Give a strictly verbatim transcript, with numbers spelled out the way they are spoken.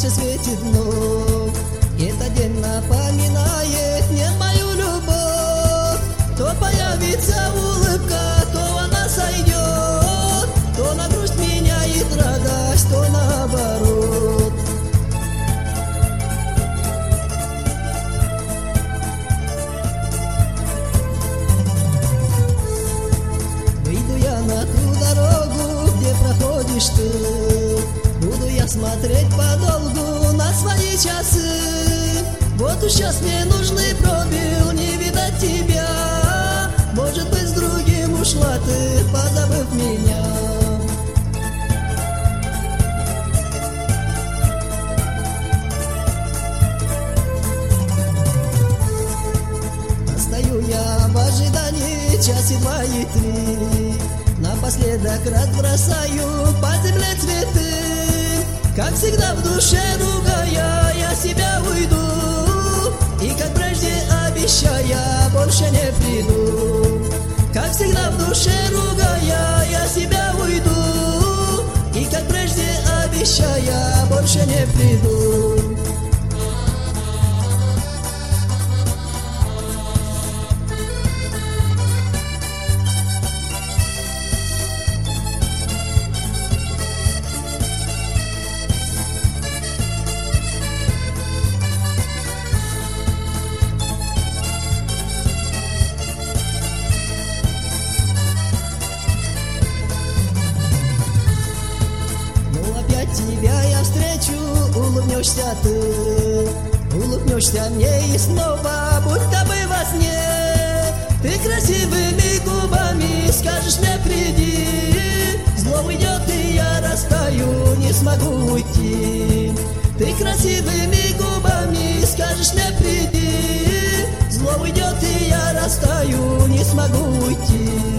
солнце светит вновь. Этот день напоминает мне мою любовь. То появится улыбка, то она сойдет, то на грусть меняет радость, то наоборот. Выйду я на ту дорогу, где проходишь ты. Буду я смотреть подолгу на свои часы. Вот уж сейчас мне нужный пробил, не видать тебя. Может быть, с другим ушла ты, позабыв меня. Стою я в ожидании часе два и три. Напоследок разбросаю по земле цветы. Как всегда в душе ругая, я себя уйду. И как прежде обещая, больше не приду. Как всегда в душе ругая, я себя уйду. И как прежде обещая, больше не приду. Тебя я встречу, улыбнешься ты, улыбнешься мне и снова, будто бы во сне. Ты красивыми губами скажешь мне приди, зло уйдет и я растаю, не смогу уйти. Ты красивыми губами скажешь мне приди, зло уйдет и я растаю, не смогу уйти.